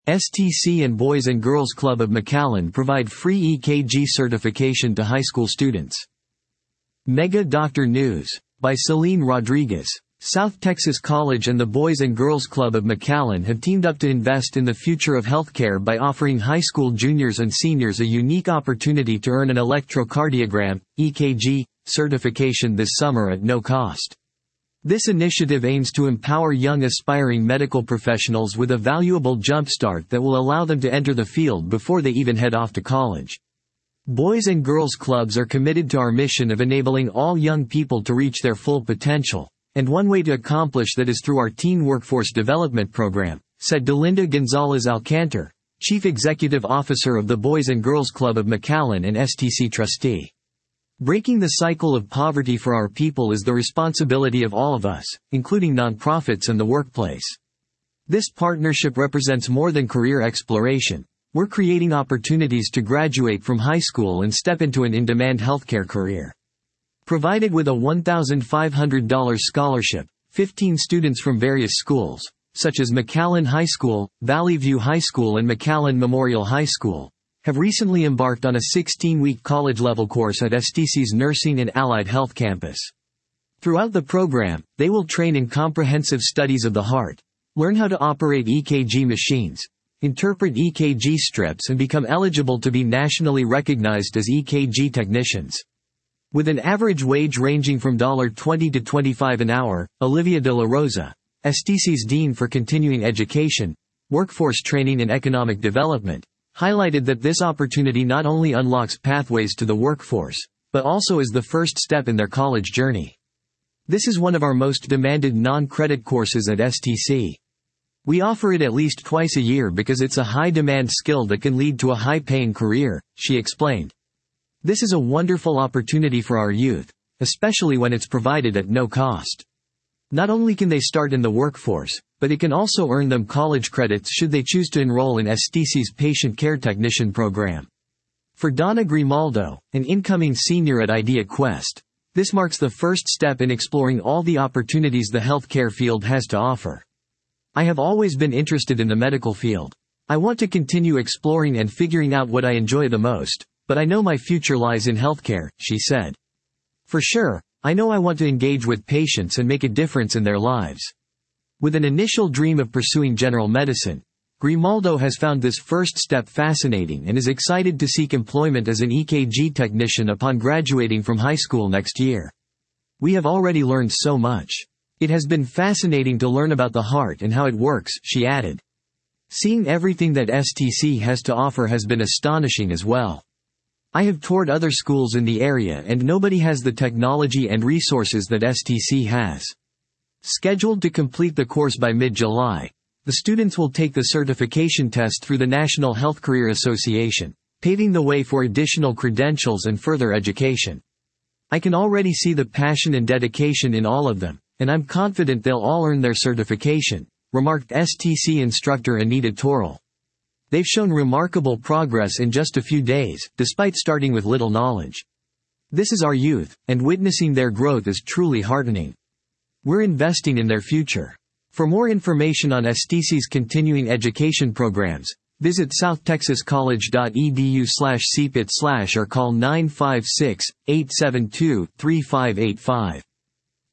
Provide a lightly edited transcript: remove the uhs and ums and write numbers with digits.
STC and Boys and Girls Club of McAllen provide free EKG certification to high school students. Mega Doctor News. By Celine Rodriguez. South Texas College and the Boys and Girls Club of McAllen have teamed up to invest in the future of healthcare by offering high school juniors and seniors a unique opportunity to earn an electrocardiogram (EKG) certification this summer at no cost. This initiative aims to empower young aspiring medical professionals with a valuable jumpstart that will allow them to enter the field before they even head off to college. Boys and Girls Clubs are committed to our mission of enabling all young people to reach their full potential. And one way to accomplish that is through our Teen Workforce Development Program, said Delinda Gonzalez Alcantar, Chief Executive Officer of the Boys and Girls Club of McAllen and STC trustee. Breaking the cycle of poverty for our people is the responsibility of all of us, including nonprofits and the workplace. This partnership represents more than career exploration. We're creating opportunities to graduate from high school and step into an in-demand healthcare career. Provided with a $1,500 scholarship, 15 students from various schools, such as McAllen High School, Valley View High School and McAllen Memorial High School, have recently embarked on a 16-week college-level course at STC's Nursing and Allied Health campus. Throughout the program, they will train in comprehensive studies of the heart, learn how to operate EKG machines, interpret EKG strips and become eligible to be nationally recognized as EKG technicians. With an average wage ranging from $20 to $25 an hour, Olivia de la Rosa, STC's Dean for Continuing Education, Workforce Training and Economic Development, highlighted that this opportunity not only unlocks pathways to the workforce, but also is the first step in their college journey. This is one of our most demanded non-credit courses at STC. We offer it at least twice a year because it's a high-demand skill that can lead to a high-paying career, she explained. This is a wonderful opportunity for our youth, especially when it's provided at no cost. Not only can they start in the workforce, but it can also earn them college credits should they choose to enroll in STC's Patient Care Technician program. For Donna Grimaldo, an incoming senior at Idea Quest, this marks the first step in exploring all the opportunities the healthcare field has to offer. I have always been interested in the medical field. I want to continue exploring and figuring out what I enjoy the most. But I know my future lies in healthcare, she said. For sure, I know I want to engage with patients and make a difference in their lives. With an initial dream of pursuing general medicine, Grimaldo has found this first step fascinating and is excited to seek employment as an EKG technician upon graduating from high school next year. We have already learned so much. It has been fascinating to learn about the heart and how it works, she added. Seeing everything that STC has to offer has been astonishing as well. I have toured other schools in the area and nobody has the technology and resources that STC has. Scheduled to complete the course by mid-July, the students will take the certification test through the National Health Career Association, paving the way for additional credentials and further education. I can already see the passion and dedication in all of them, and I'm confident they'll all earn their certification, remarked STC instructor Anita Torrell. They've shown remarkable progress in just a few days, despite starting with little knowledge. This is our youth, and witnessing their growth is truly heartening. We're investing in their future. For more information on STC's continuing education programs, visit southtexascollege.edu/cpit/ or call 956-872-3585.